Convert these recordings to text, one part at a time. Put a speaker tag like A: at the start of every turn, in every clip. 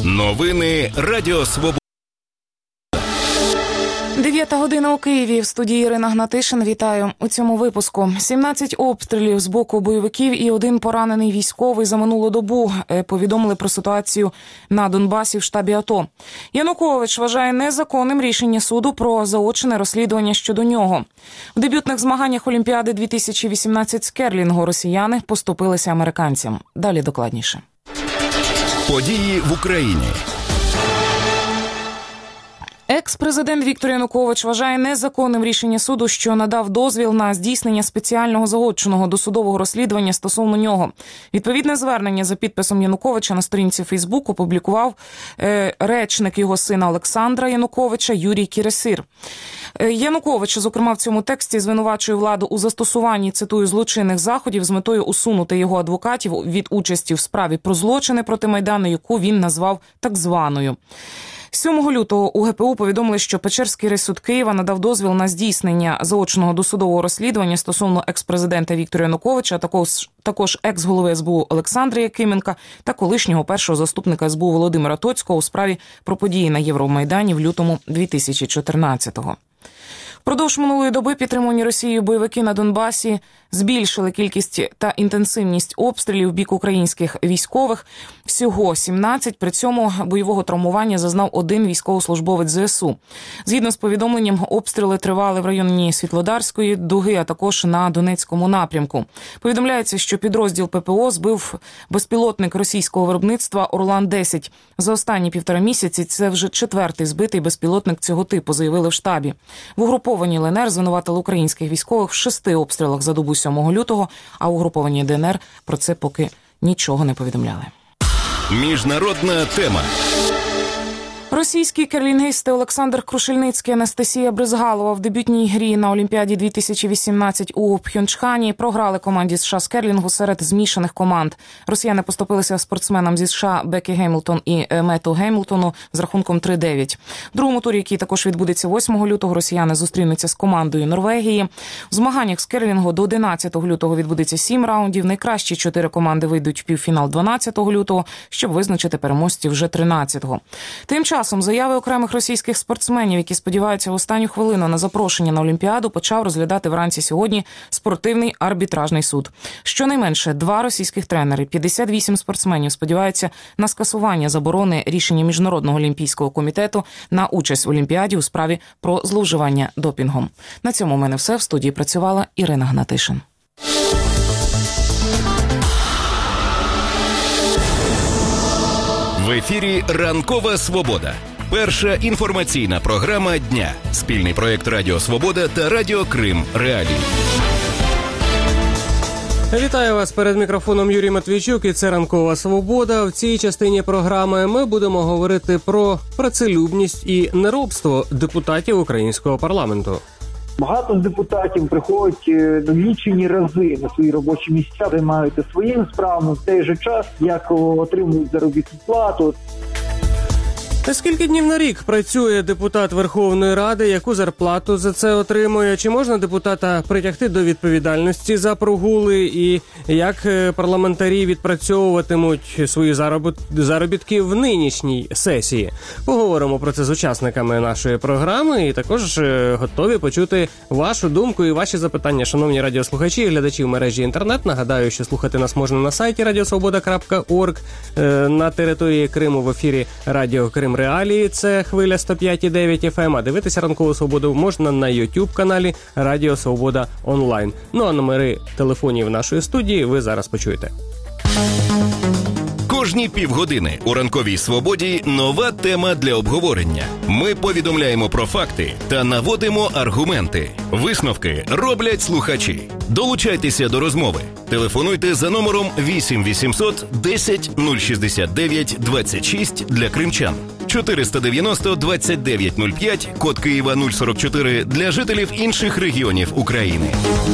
A: Новини Радіо Свобода.
B: 9 година у Києві. В студії Ірина Гнатишин. Вітаю. У цьому випуску 17 обстрілів з боку бойовиків і 1 поранений військовий за минулу добу. Повідомили про ситуацію на Донбасі в штабі АТО. Янукович вважає незаконним рішення суду про заочне розслідування щодо нього. В дебютних змаганнях Олімпіади 2018 з керлінгу росіяни поступилися американцям. Далі докладніше.
A: Події в Україні.
B: Екс-президент Віктор Янукович вважає незаконним рішення суду, що надав дозвіл на здійснення спеціального заочного досудового розслідування стосовно нього. Відповідне звернення за підписом Януковича на сторінці Фейсбук опублікував речник його сина Олександра Януковича Юрій Кіресир. Янукович, зокрема, в цьому тексті звинувачує владу у застосуванні, цитую, злочинних заходів з метою усунути його адвокатів від участі в справі про злочини проти Майдану, яку він назвав так званою. 7 лютого у ГПУ повідомили, що Печерський райсуд Києва надав дозвіл на здійснення заочного досудового розслідування стосовно екс-президента Віктора Януковича, також екс-голови СБУ Олександра Якименка та колишнього першого заступника СБУ Володимира Тоцького у справі про події на Євромайдані в лютому 2014-го. Впродовж минулої доби підтримувані Росією бойовики на Донбасі збільшили кількість та інтенсивність обстрілів в бік українських військових. Всього 17, при цьому бойового травмування зазнав 1 військовослужбовець ЗСУ. Згідно з повідомленням, обстріли тривали в районі Світлодарської дуги, а також на Донецькому напрямку. Повідомляється, що підрозділ ППО збив безпілотник російського виробництва «Орлан-10». За останні 1,5 місяці це вже 4-й збитий безпілотник цього типу, заявили в штабі. В угрупованій ЛНР звинуватили українських військових в 6 обстрілах за добу 7 лютого, а угрупованій ДНР про це поки нічого не повідомляли.
A: Міжнародна тема.
B: Російські керлінгісти Олександр Крушельницький, Анастасія Бризгалова в дебютній грі на Олімпіаді 2018 у Пхьончхані програли команді США з керлінгу серед змішаних команд. Росіяни поступилися спортсменам зі США Бекі Геймлтон і Мету Геймлтону з рахунком 3-9. В другому турі, який також відбудеться 8 лютого, росіяни зустрінуться з командою Норвегії. В змаганнях з керлінгу до 11 лютого відбудеться 7 раундів. Найкращі 4 команди вийдуть в півфінал 12 лютого, щоб визначити переможців вже 13-го. Тим часом заяви окремих російських спортсменів, які сподіваються в останню хвилину на запрошення на Олімпіаду, почав розглядати вранці сьогодні спортивний арбітражний суд. Щонайменше 2 російських тренери, 58 спортсменів сподіваються на скасування заборони рішення Міжнародного олімпійського комітету на участь в Олімпіаді у справі про зловживання допінгом. На цьому у мене все. В студії працювала Ірина Гнатишин.
A: В ефірі «Ранкова Свобода». Перша інформаційна програма дня. Спільний проєкт Радіо Свобода та Радіо Крим Реалії.
C: Вітаю вас, перед мікрофоном Юрій Матвійчук, і це «Ранкова Свобода». В цій частині програми ми будемо говорити про працелюбність і неробство депутатів українського парламенту.
D: Багато з депутатів приходять лічені рази на свої робочі місця, займаються своїми справами в той же час, як отримують заробітну плату.
C: Скільки днів на рік працює депутат Верховної Ради, яку зарплату за це отримує? Чи можна депутата притягти до відповідальності за прогули? І як парламентарі відпрацьовуватимуть свої заробітки в нинішній сесії? Поговоримо про це з учасниками нашої програми і також готові почути вашу думку і ваші запитання, шановні радіослухачі і глядачі в мережі інтернет. Нагадаю, що слухати нас можна на сайті radiosvoboda.org, на території Криму в ефірі Радіо Крим Реалії, це хвиля 105,9 FM, а дивитися «Ранкову Свободу» можна на YouTube-каналі Радіо Свобода Онлайн. Ну а номери телефонів нашої студії ви зараз почуєте.
A: Кожні півгодини у «Ранковій Свободі» нова тема для обговорення. Ми повідомляємо про факти та наводимо аргументи. Висновки роблять слухачі. Долучайтеся до розмови. Телефонуйте за номером 8 800 10 069 26 для кримчан. 490 2905, код Києва 044 для жителів інших регіонів України.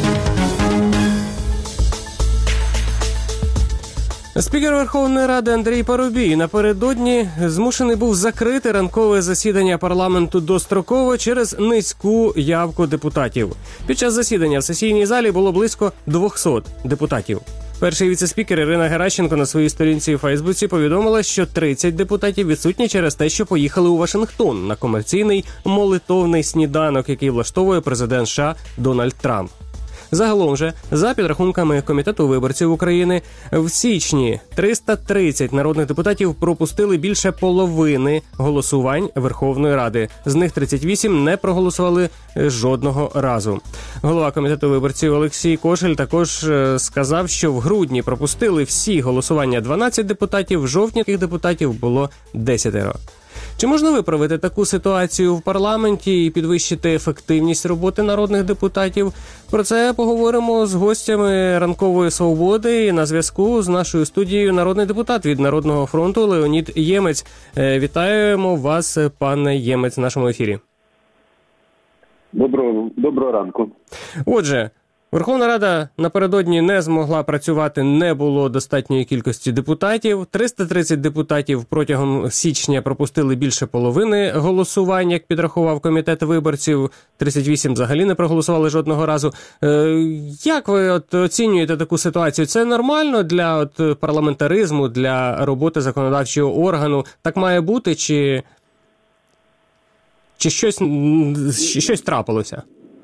C: Спікер Верховної Ради Андрій Парубій напередодні змушений був закрити ранкове засідання парламенту достроково через низьку явку депутатів. Під час засідання в сесійній залі було близько 200 депутатів. Перший віце-спікер Ірина Геращенко на своїй сторінці у Фейсбуці повідомила, що 30 депутатів відсутні через те, що поїхали у Вашингтон на комерційний молитовний сніданок, який влаштовує президент США Дональд Трамп. Загалом же, за підрахунками Комітету виборців України, в січні 330 народних депутатів пропустили більше половини голосувань Верховної Ради. З них 38 не проголосували жодного разу. Голова Комітету виборців Олексій Кошель також сказав, що в грудні пропустили всі голосування 12 депутатів, в жовтні таких депутатів було 10. Чи можна виправити таку ситуацію в парламенті і підвищити ефективність роботи народних депутатів? Про це поговоримо з гостями «Ранкової свободи». І на зв'язку з нашою студією народний депутат від Народного фронту Леонід Ємець. Вітаємо вас, пане Ємець, в нашому ефірі.
E: Доброго ранку.
C: Отже, Верховна Рада напередодні не змогла працювати, не було достатньої кількості депутатів. 330 депутатів протягом січня пропустили більше половини голосувань, як підрахував Комітет виборців. 38 взагалі не проголосували жодного разу. Як ви оцінюєте таку ситуацію? Це нормально для парламентаризму, для роботи законодавчого органу? Так має бути, чи щось трапилося?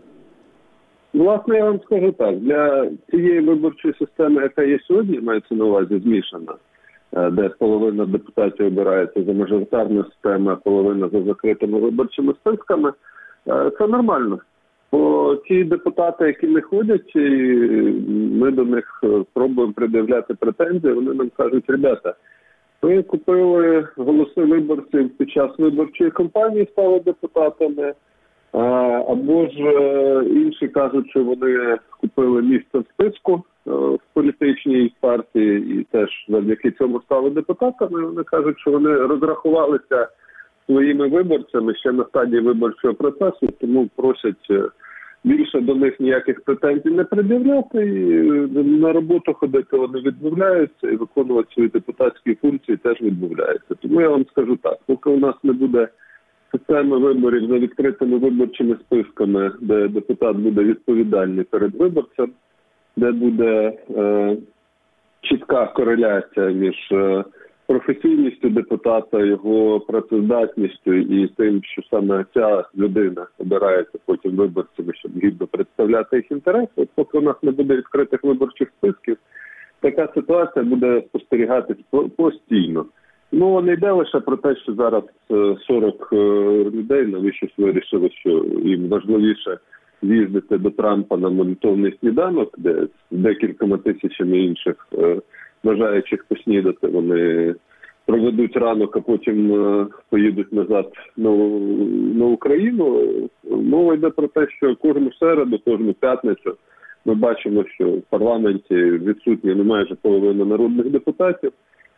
E: Власне, я вам скажу так, для цієї виборчої системи, яка є сьогодні, мається на увазі змішана, де половина депутатів обирається за мажоритарну систему, а половина за закритими виборчими списками, це нормально. Бо ті депутати, які не ходять, і ми до них пробуємо пред'являти претензії, вони нам кажуть: ребята, ви купили голоси виборців під час виборчої кампанії, стали депутатами, або ж інші кажуть, що вони купили місце в списку в політичній партії і теж завдяки цьому стали депутатами. Вони кажуть, що вони розрахувалися своїми виборцями ще на стадії виборчого процесу, тому просять більше до них ніяких претензій не пред'являти, і на роботу ходити вони відмовляються, і виконувати свої депутатські функції теж відмовляються. Тому я вам скажу так, поки у нас не буде системи виборів за відкритими виборчими списками, де депутат буде відповідальний перед виборцем, де буде чітка кореляція між професійністю депутата, його працездатністю і тим, що саме ця людина обирається потім виборцями, щоб гідно представляти їх інтереси. От поки у нас не буде відкритих виборчих списків, така ситуація буде спостерігатись постійно. Ну, не йде лише про те, що зараз 40 людей навіщось вирішили, що їм важливіше з'їздити до Трампа на молитовний сніданок, де з декількома тисячами інших бажаючих поснідати вони проведуть ранок, а потім поїдуть назад на Україну. Мова йде про те, що кожну середу, кожну п'ятницю ми бачимо, що в парламенті відсутні не майже половина народних депутатів.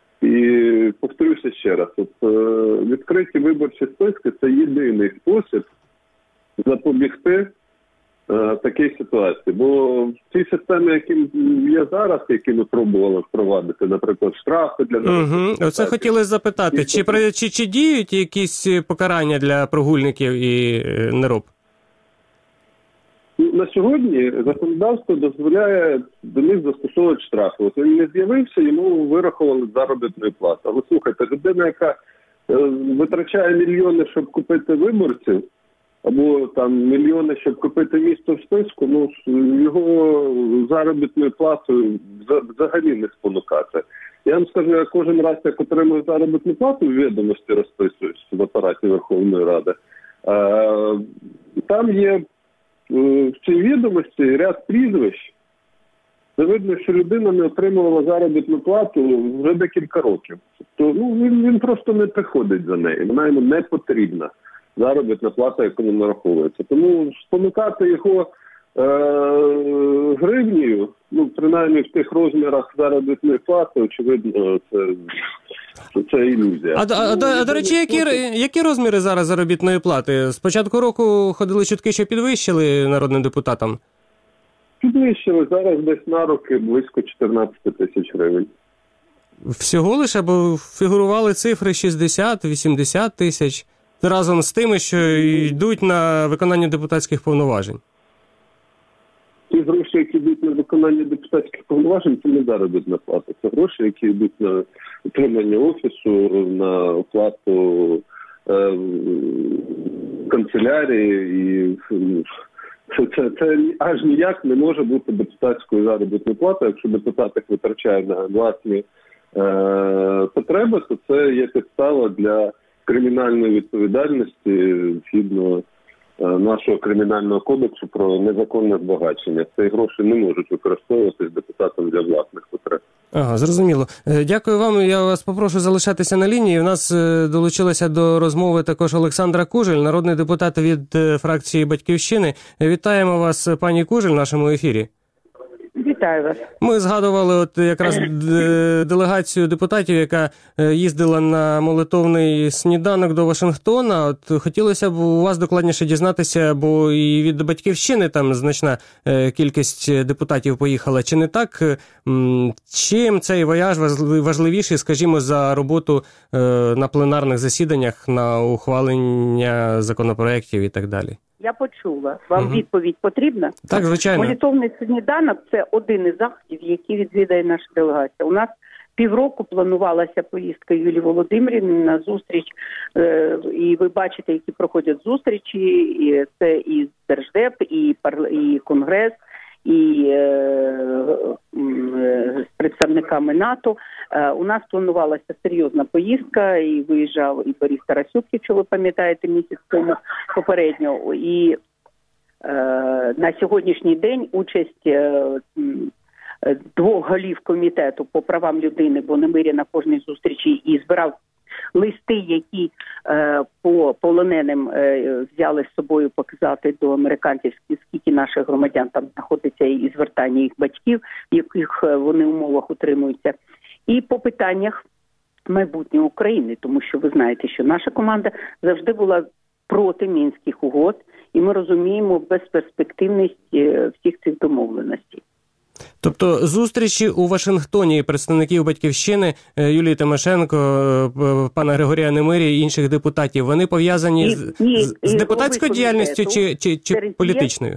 E: І повторюся ще раз, відкриті виборчі списки – це єдиний спосіб запобігти такій ситуації. Бо в цій системі, які є зараз, які ми пробували впровадити, наприклад, штрафи для
C: депутатів. Оце хотіли запитати, чи діють якісь покарання для прогульників і нероб?
E: На сьогодні законодавство дозволяє до них застосовувати штрафи. От він не з'явився, йому вирахували заробітну плату. Але слухайте, людина, яка витрачає мільйони, щоб купити виборців, або там мільйони, щоб купити місто в списку, ну його заробітною платою взагалі не спонукати. Я вам скажу, я кожен раз, як отримую заробітну плату, в відомості розписуюсь в апараті Верховної Ради, там є в цій відомості ряд прізвищ, де видно, що людина не отримувала заробітну плату вже декілька років. Тобто він просто не приходить за нею, вона йому не потрібна, заробітна плата, яку не нараховується. Тому спонукати його гривнею, принаймні в тих розмірах заробітної плати, очевидно, це ілюзія.
C: До речі, які розміри зараз заробітної плати? З початку року ходили чутки, що підвищили народним депутатам?
E: Підвищили. Зараз десь на руки близько 14 тисяч гривень.
C: Всього лише, бо фігурували цифри 60-80 тисяч, разом з тими, що йдуть на виконання депутатських повноважень.
E: ті гроші, які йдуть на виконання депутатських повноважень, це не заробітна плата. Це гроші, які йдуть на утримання офісу, на оплату канцелярії. І це аж ніяк не може бути депутатською заробітною платою. Якщо депутат їх витрачає на власні потреби, то це є підстава для кримінальної відповідальності згідно нашого кримінального кодексу про незаконне збагачення. Ці гроші не можуть використовуватись депутатом для власних потреб.
C: Ага, зрозуміло. Дякую вам. Я вас попрошу залишатися на лінії. У нас долучилася до розмови також Олександра Кужель, народний депутат від фракції «Батьківщини». Вітаємо вас, пані Кужель, в нашому ефірі.
F: Вітаю вас.
C: Ми згадували от якраз делегацію депутатів, яка їздила на молитовний сніданок до Вашингтона. От хотілося б у вас докладніше дізнатися, бо і від «Батьківщини» там значна кількість депутатів поїхала. Чи не так? Чим цей вояж важливіший, скажімо, за роботу на пленарних засіданнях, на ухвалення законопроєктів і так далі?
F: Я почула. Вам відповідь потрібна?
C: Так, звичайно.
F: Молитовний сніданок – це один із заходів, які відвідає наша делегація. У нас півроку планувалася поїздка Юлії Володимирівни на зустріч, і ви бачите, які проходять зустрічі, і це і Держдеп, і Конгрес, і з представниками НАТО. У нас планувалася серйозна поїздка, і виїжджав і Борис Тарасюк, якщо ви пам'ятаєте, місяць тому попередньо. І на сьогоднішній день участь двох голів комітету по правам людини, бо Немиря на кожній зустрічі і збирав листи, які по полоненим взяли з собою показати до американців, скільки наших громадян там знаходиться, і звертання їх батьків, в яких вони умовах утримуються. І по питаннях майбутнього України, тому що ви знаєте, що наша команда завжди була проти Мінських угод, і ми розуміємо безперспективність всіх цих домовленостей.
C: Тобто зустрічі у Вашингтоні представників «Батьківщини» Юлії Тимошенко, пана Григорія Немирі і інших депутатів, вони пов'язані з депутатською діяльністю чи політичною?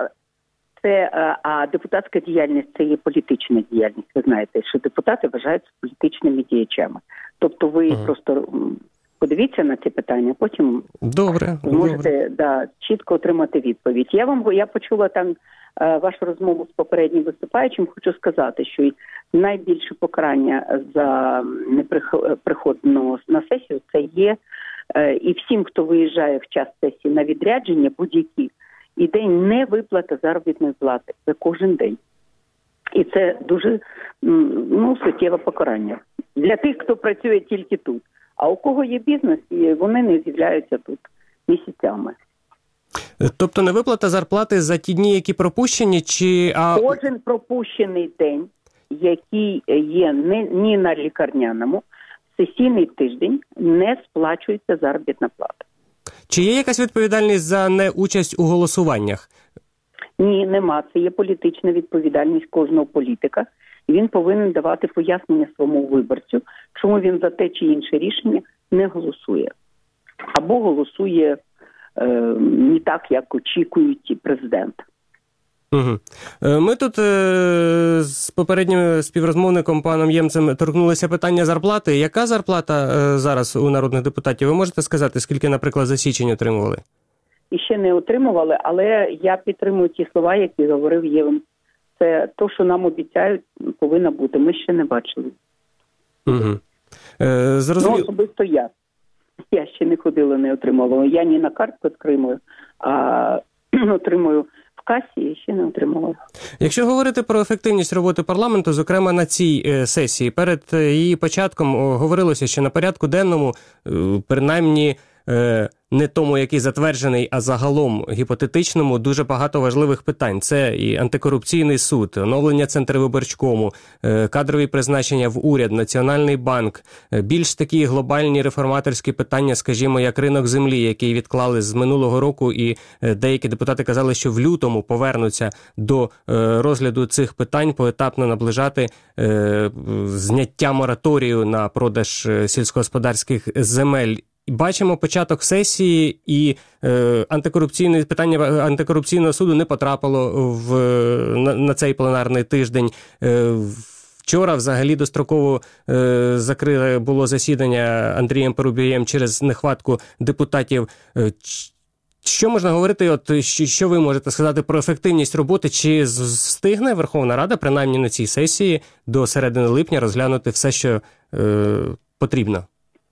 F: А депутатська діяльність – це є політична діяльність. Ви знаєте, що депутати вважаються політичними діячами. Тобто ви просто подивіться на ці питання, потім зможете чітко отримати відповідь. Я почула там вашу розмову з попереднім виступаючим. Хочу сказати, що найбільше покарання за неприход на сесію – це є і всім, хто виїжджає в час сесії на відрядження, будь-які, іде невиплата заробітної плати за кожен день. І це дуже суттєве покарання для тих, хто працює тільки тут. А у кого є бізнес, вони не з'являються тут місяцями.
C: Тобто невиплата зарплати за ті дні, які пропущені, чи...
F: Кожен пропущений день, який є не на лікарняному, сесійний тиждень, не сплачується заробітна плата.
C: Чи є якась відповідальність за неучасть у голосуваннях?
F: Ні, нема. Це є політична відповідальність кожного політика. І він повинен давати пояснення своєму виборцю, чому він за те чи інше рішення не голосує. Або голосує не так, як очікують президент.
C: Угу. Ми тут з попереднім співрозмовником паном Ємцем торкнулися питання зарплати. Яка зарплата зараз у народних депутатів? Ви можете сказати, скільки, наприклад, за січень отримували?
F: І ще не отримували, але я підтримую ті слова, які говорив Євген. Це то, що нам обіцяють, повинно бути. Ми ще не бачили.
C: Угу.
F: Особисто я. Я ще не ходила, не отримала. Я не на картку отримую, а отримую в касі і ще не отримала.
C: Якщо говорити про ефективність роботи парламенту, зокрема на цій сесії, перед її початком говорилося, що на порядку денному, принаймні не тому, який затверджений, а загалом гіпотетичному, дуже багато важливих питань. Це і антикорупційний суд, оновлення Центрвиборчкому, кадрові призначення в уряд, Національний банк, більш такі глобальні реформаторські питання, скажімо, як ринок землі, який відклали з минулого року, і деякі депутати казали, що в лютому повернуться до розгляду цих питань, поетапно наближати зняття мораторію на продаж сільськогосподарських земель бачимо початок сесії, і питання антикорупційного суду не потрапило на цей пленарний тиждень. Вчора взагалі достроково закрили було засідання Андрієм Парубієм через нехватку депутатів. Що можна говорити, що ви можете сказати про ефективність роботи? Чи встигне Верховна Рада, принаймні на цій сесії, до середини липня розглянути все, що потрібно?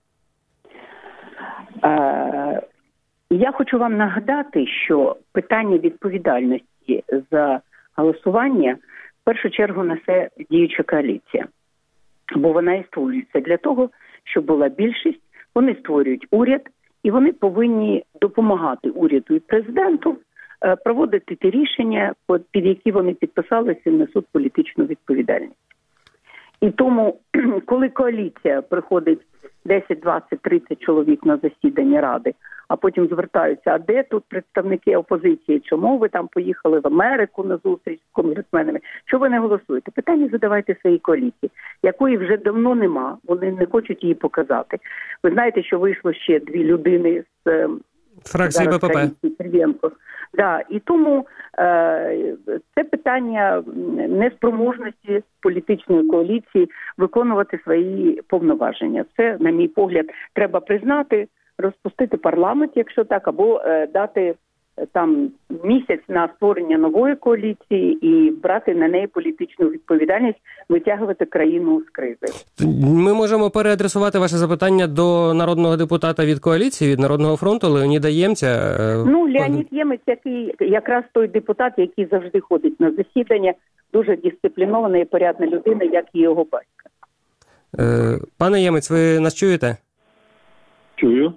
F: Я хочу вам нагадати, що питання відповідальності за голосування в першу чергу несе діюча коаліція. Бо вона і створюється для того, щоб була більшість, вони створюють уряд, і вони повинні допомагати уряду і президенту проводити ті рішення, під які вони підписалися і несуть політичну відповідальність. І тому, коли коаліція приходить 10, 20, 30 чоловік на засідання Ради, а потім звертаються, а де тут представники опозиції, чому ви там поїхали в Америку на зустріч з конгресменами, що ви не голосуєте? Питання задавайте своїй коаліції, якої вже давно нема, вони не хочуть її показати. Ви знаєте, що вийшло ще 2 людини з
C: фракції БПП.
F: Да, і тому це питання неспроможності політичної коаліції виконувати свої повноваження. Це, на мій погляд, треба признати, розпустити парламент, якщо так, або дати там місяць на створення нової коаліції і брати на неї політичну відповідальність, витягувати країну з кризи.
C: Ми можемо переадресувати ваше запитання до народного депутата від коаліції, від Народного фронту, Леоніда Ємця.
F: Леонід Ємець, який якраз той депутат, який завжди ходить на засідання, дуже дисциплінована і порядна людина, як і його батько.
C: Пане Ємець, ви нас чуєте?
E: Чую.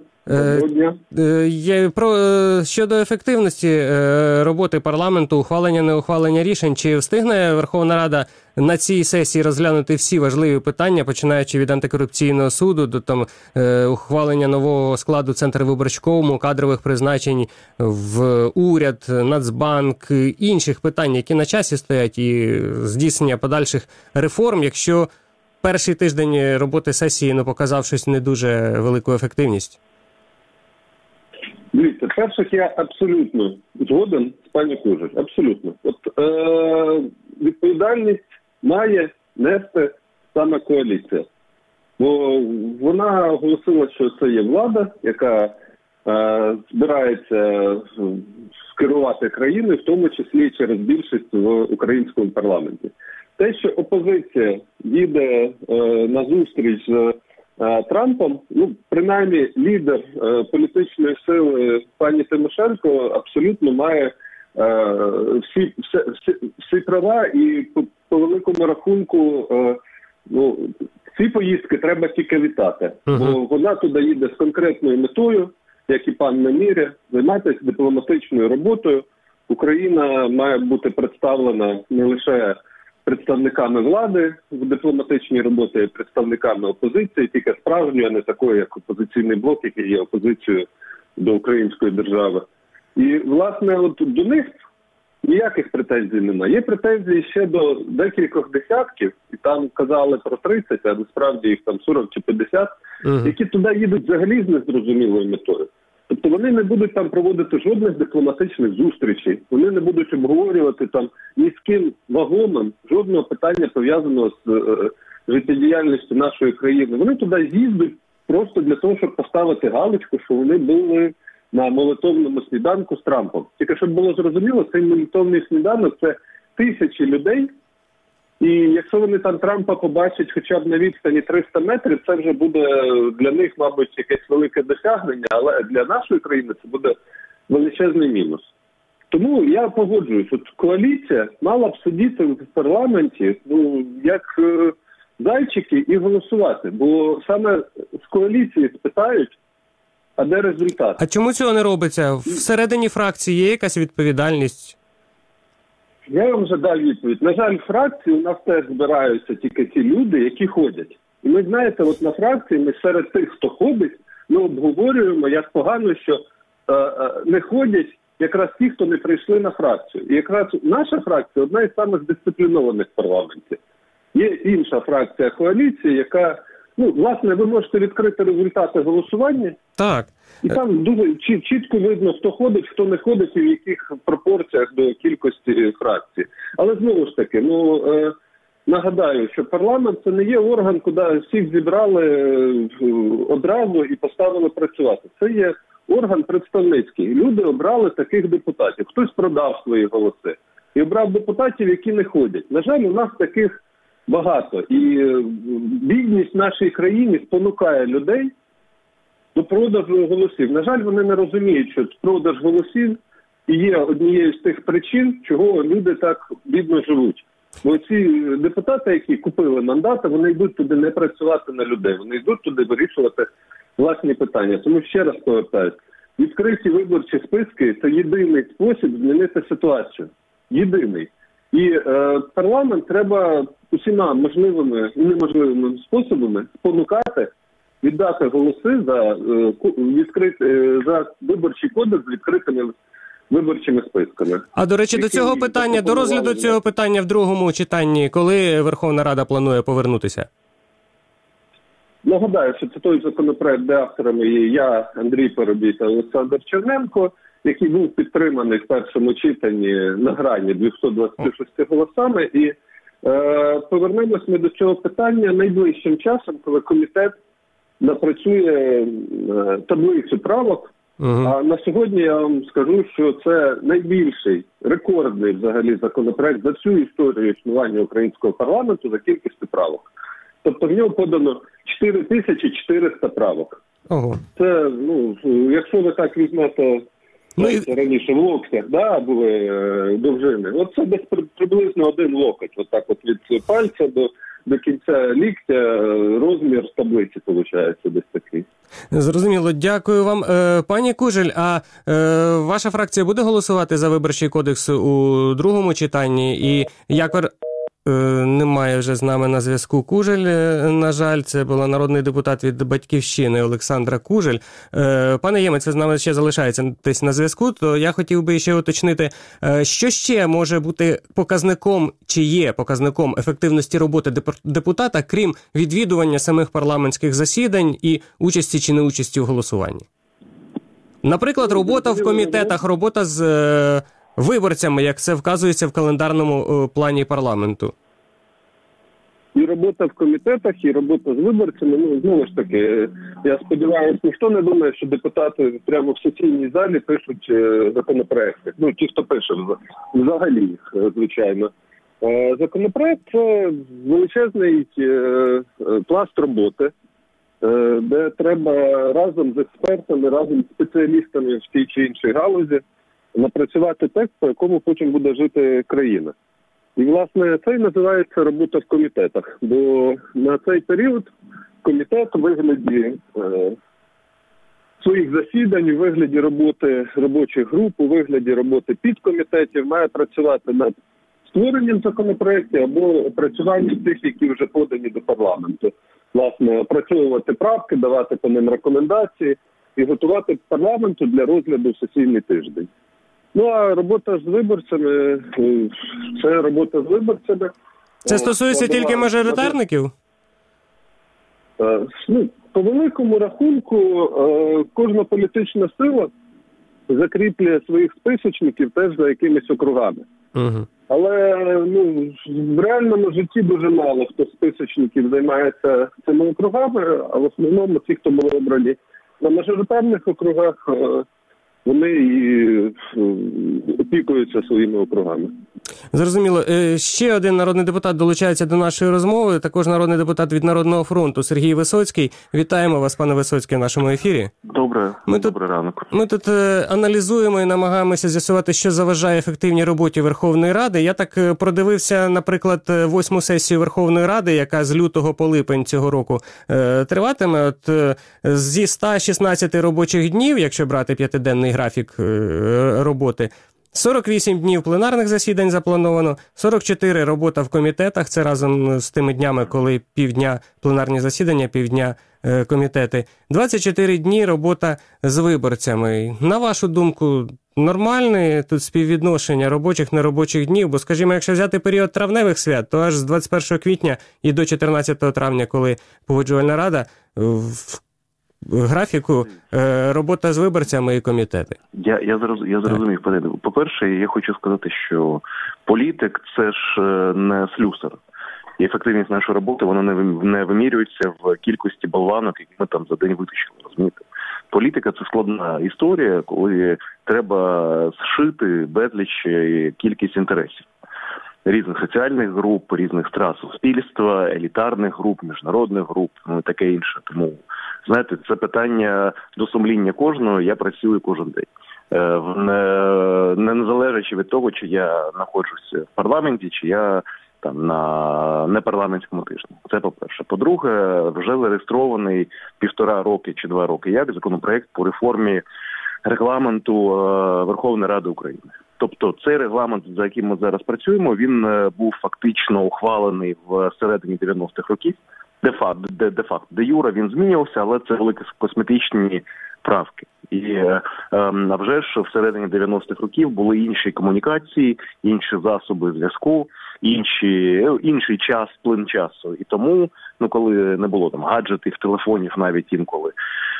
C: Щодо ефективності роботи парламенту, ухвалення, неухвалення рішень, чи встигне Верховна Рада на цій сесії розглянути всі важливі питання, починаючи від антикорупційного суду до ухвалення нового складу Центрвиборчкому, кадрових призначень в уряд, Нацбанк, інших питань, які на часі стоять, і здійснення подальших реформ, якщо перший тиждень роботи сесії показав щось не дуже велику ефективність?
E: Дивіться, перше, я абсолютно згоден з пані Кужель. Абсолютно. Відповідальність має нести саме коаліція. Бо вона оголосила, що це є влада, яка збирається скерувати країною, в тому числі через більшість в українському парламенті. Те, що опозиція їде на зустріч з Трампом, принаймні лідер політичної сили пані Тимошенко абсолютно має всі права, і по великому рахунку ці поїздки треба тільки вітати. Бо вона туди їде з конкретною метою, як і пан Наміря, займатися дипломатичною роботою. Україна має бути представлена не лише представниками влади в дипломатичній роботі, представниками опозиції, тільки справжньої, а не такої, як опозиційний блок, який є опозицією до української держави. І, власне, до них ніяких претензій немає. Є претензії ще до декількох десятків, і там казали про 30, а насправді їх там 40 чи 50, які туди їдуть взагалі з незрозумілою метою. Тобто вони не будуть там проводити жодних дипломатичних зустрічей, вони не будуть обговорювати там ні з ким вагомим жодного питання, пов'язаного з життєдіяльністю нашої країни. Вони туди їздять просто для того, щоб поставити галочку, що вони були на молитовному сніданку з Трампом. Тільки щоб було зрозуміло, цей молитовний сніданок – це тисячі людей, і якщо вони там Трампа побачать хоча б на відстані 300 метрів, це вже буде для них, мабуть, якесь велике досягнення, але для нашої країни це буде величезний мінус. Тому я погоджуюсь, от коаліція мала б сидіти в парламенті, як зайчики, і голосувати. Бо саме з коаліції спитають, а де результат?
C: А чому цього не робиться? Всередині фракції є якась відповідальність?
E: Я вам вже дав відповідь. На жаль, в фракції у нас теж збираються тільки ті люди, які ходять. І ми, знаєте, от на фракції ми серед тих, хто ходить, ми обговорюємо, як погано, що не ходять якраз ті, хто не прийшли на фракцію. І якраз наша фракція одна із самих дисциплінованих в парламенті. Є інша фракція коаліції, яка власне, ви можете відкрити результати голосування.
C: Так.
E: І там дуже чітко видно, хто ходить, хто не ходить і в яких пропорціях до кількості фракцій. Але знову ж таки, нагадаю, що парламент – це не є орган, куди всіх зібрали одразу і поставили працювати. Це є орган представницький. Люди обрали таких депутатів. Хтось продав свої голоси і обрав депутатів, які не ходять. На жаль, у нас таких багато. І бідність в нашій країні спонукає людей до продажу голосів. На жаль, вони не розуміють, що продаж голосів є однією з тих причин, чого люди так бідно живуть. Бо ці депутати, які купили мандати, вони йдуть туди не працювати на людей, вони йдуть туди вирішувати власні питання. Тому ще раз повертаюсь, відкриті виборчі списки – це єдиний спосіб змінити ситуацію. Єдиний. І парламент треба усіма можливими і неможливими способами спонукати, віддати голоси за виборчий кодекс з відкритими виборчими списками.
C: А, до речі, до розгляду цього питання в другому читанні, коли Верховна Рада планує повернутися?
E: Нагадаю, що це той законопроект, де авторами є я, Андрій Парубій та Олександр Черненко, який був підтриманий в першому читанні на грані 226 голосами. І повернемось ми до цього питання найближчим часом, коли комітет напрацює таблицю правок. А на сьогодні я вам скажу, що це найбільший, рекордний взагалі законопроект за всю історію існування українського парламенту за кількістю правок. Тобто в нього подано 4400 правок.
C: Ого.
E: Це, якщо ви так візьмете, раніше в локтях, були довжини, це десь приблизно один локоть, від пальця до кінця ліктя розмір таблиці виходить десь такий.
C: Зрозуміло, дякую вам. Пані Кужель, а ваша фракція буде голосувати за виборчий кодекс у другому читанні? І як немає вже з нами на зв'язку Кужель, на жаль, це була народний депутат від «Батьківщини» Олександра Кужель. Пане Ємець, ви з нами ще залишаєтесь десь на зв'язку, то я хотів би ще уточнити, що ще може бути показником, чи є показником ефективності роботи депутата, крім відвідування самих парламентських засідань і участі чи неучасті у голосуванні? Наприклад, робота в комітетах, робота з виборцями, як це вказується в календарному плані парламенту.
E: І робота в комітетах, і робота з виборцями. Знову ж таки, я сподіваюся, ніхто не думає, що депутати прямо в сесійній залі пишуть законопроекти. Ті, хто пише взагалі їх, звичайно. Законопроект – це величезний пласт роботи, де треба разом з експертами, разом з спеціалістами в тій чи іншій галузі напрацювати текст, по якому потім буде жити країна. І, власне, це і називається робота в комітетах. Бо на цей період комітет у вигляді своїх засідань, у вигляді роботи робочих груп, у вигляді роботи підкомітетів має працювати над створенням законопроєктів або опрацюванням тих, які вже подані до парламенту. Власне, опрацьовувати правки, давати по ним рекомендації і готувати парламенту для розгляду в сесійний тиждень. А робота з виборцями – це робота з виборцями.
C: Це стосується тільки мажоритарників?
E: По великому рахунку, кожна політична сила закріплює своїх списочників теж за якимись округами.
C: Угу.
E: Але в реальному житті дуже мало хто з списочників займається цими округами, а в основному ті, хто були обрані на мажоритарних округах, вони і опікуються своїми округами.
C: Зрозуміло. Ще один народний депутат долучається до нашої розмови, також народний депутат від Народного фронту Сергій Висоцький. Вітаємо вас, пане Висоцький, в нашому ефірі.
G: Добрий ранок.
C: Ми тут аналізуємо і намагаємося з'ясувати, що заважає ефективній роботі Верховної Ради. Я так продивився, наприклад, 8-му сесію Верховної Ради, яка з лютого по липень цього року триватиме. Зі 116 робочих днів, якщо брати 5-денний графік роботи, 48 днів пленарних засідань заплановано, 44 робота в комітетах, це разом з тими днями, коли півдня пленарні засідання, півдня комітети. 24 дні робота з виборцями. На вашу думку, нормальне тут співвідношення робочих, неробочих днів? Бо, скажімо, якщо взяти період травневих свят, то аж з 21 квітня і до 14 травня, коли Погоджувальна рада, в графіку робота з виборцями і комітети.
G: Я зрозумів. По-перше, я хочу сказати, що політик – це ж не слюсар. І ефективність нашої роботи, вона не вимірюється в кількості болванок, які ми там за день витащили, розумієте? Політика – це складна історія, коли треба зшити безліч кількість інтересів. Різних соціальних груп, різних страт суспільства, елітарних груп, міжнародних груп, ну і таке інше. Тому, знаєте, це питання до сумління кожного, я працюю кожен день. Не залежачи від того, чи я знаходжуся в парламенті, чи я там на непарламентському тижні. Це по-перше. По-друге, вже зареєстрований 1,5 роки чи 2 роки як законопроект по реформі регламенту Верховної Ради України. Тобто цей регламент, за яким ми зараз працюємо, він був фактично ухвалений в середині 90-х років. Де юре він змінювався, але це великі косметичні правки. І а вже ж всередині 90-х років були інші комунікації, інші засоби зв'язку, інший час, плин часу. І тому, коли не було там гаджетів, телефонів навіть інколи,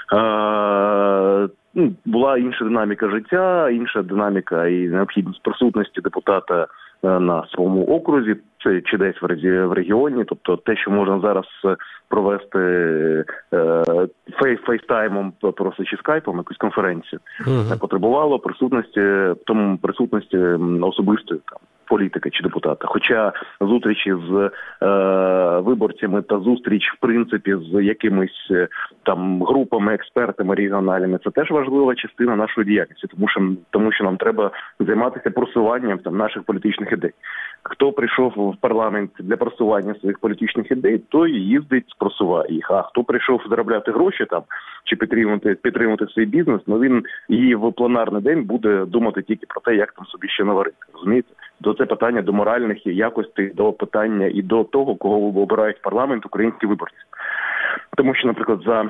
G: була інша динаміка життя, інша динаміка і необхідність присутності депутата на своєму окрузі, це чи десь в регіоні, тобто те, що можна зараз провести фейстаймом просто чи скайпом, якусь конференцію, потребувало присутності особистої там політика чи депутата. Хоча зустрічі з виборцями та зустріч, в принципі, з якимись там групами, експертами регіональними, це теж важлива частина нашої діяльності, тому що нам треба займатися просуванням там наших політичних ідей. Хто прийшов в парламент для просування своїх політичних ідей, той їздить, просуває їх. А хто прийшов заробляти гроші там чи підтримувати свій бізнес, він і в пленарний день буде думати тільки про те, як там собі ще наварити. Розумієте? Це питання до моральних якостей, до питання і до того, кого обирають в парламент українські виборці. Тому що, наприклад, за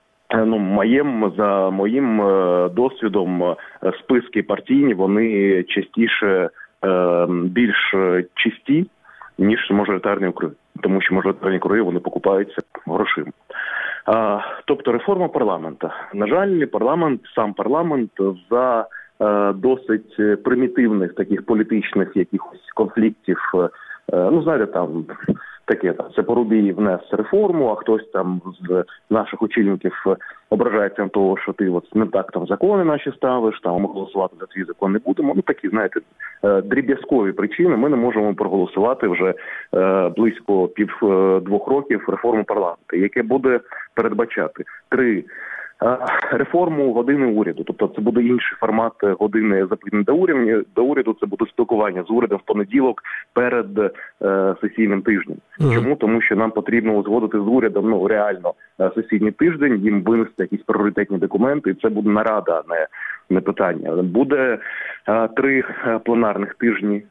G: моїм досвідом списки партійні, вони частіше більш чисті, ніж мажоритарні округи. Тому що мажоритарні округи, вони покупаються грошима. Тобто реформа парламенту. На жаль, сам парламент за досить примітивних таких політичних якихось конфліктів, знаєте, там таке, це Парубій внес реформу, а хтось там з наших очільників ображається на того, що ти не так там закони наші ставиш, там ми голосувати за твій закон не будемо. Такі, знаєте, дріб'язкові причини. Ми не можемо проголосувати вже близько 1,5-2 років реформу парламенту, яке буде передбачати 3 реформу години уряду, тобто це буде інший формат години запитань до уряду, це буде спілкування з урядом в понеділок перед сесійним тижнем. Чому? Тому що нам потрібно узгодити з урядом реально сесійний тиждень, їм винести якісь пріоритетні документи, і це буде нарада, а не питання. Буде 3 пленарних тижні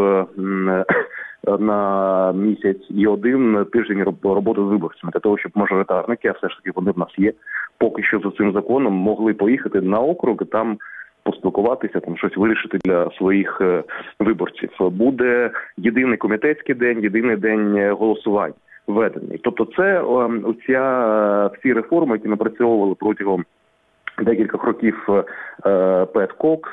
G: на місяць і 1 тиждень роботи з виборцями, для того, щоб мажоритарники, а все ж таки вони в нас є, поки що за цим законом могли поїхати на округ, там поспілкуватися, там щось вирішити для своїх виборців. Буде єдиний комітетський день, єдиний день голосувань введений. Тобто це всі реформи, які напрацьовували протягом декількох років Пет Кокс.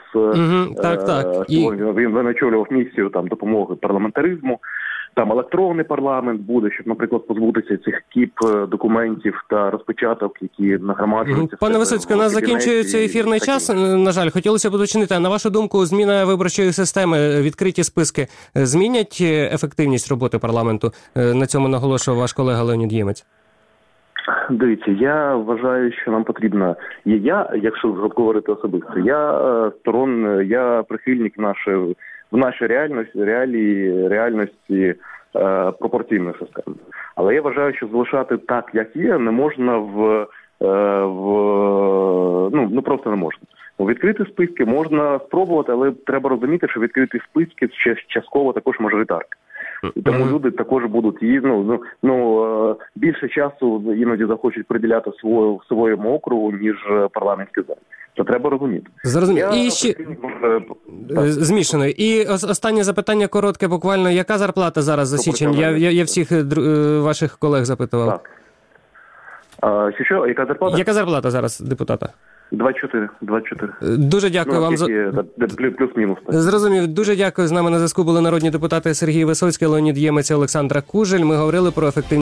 G: Він очолював місію там допомоги парламентаризму. Там електронний парламент буде, щоб, наприклад, позбутися цих кіп документів та розпечаток, які нагромаджуються.
C: Пане Висоцький, у нас закінчується ефірний час, на жаль. Хотілося б уточнити, на вашу думку, зміна виборчої системи, відкриті списки, змінять ефективність роботи парламенту? На цьому наголошував ваш колега Леонід Ємець.
G: Дивіться, я вважаю, що нам потрібно, якщо говорити особисто, я прихильник в нашій реальності пропорційної системи. Але я вважаю, що залишати так, як є, не можна просто не можна. Відкриті списки можна спробувати, але треба розуміти, що відкриті списки частково також мажоритарки. І тому люди також будуть більше часу іноді захочуть приділяти своєму округу, ніж парламентський зал. Це треба розуміти.
C: Зрозуміло. І ще змішано. І останнє запитання коротке буквально. Яка зарплата зараз за січень? Я всіх ваших колег запитував.
G: Так. Що? Яка зарплата?
C: Яка зарплата зараз депутата?
G: 24.
C: Дуже дякую вам за...
G: Плюс-мінус.
C: Зрозумів. Дуже дякую. З нами на зв'язку були народні депутати Сергій Висоцький, Леонід Ємець, Олександра Кужель. Ми говорили про ефективність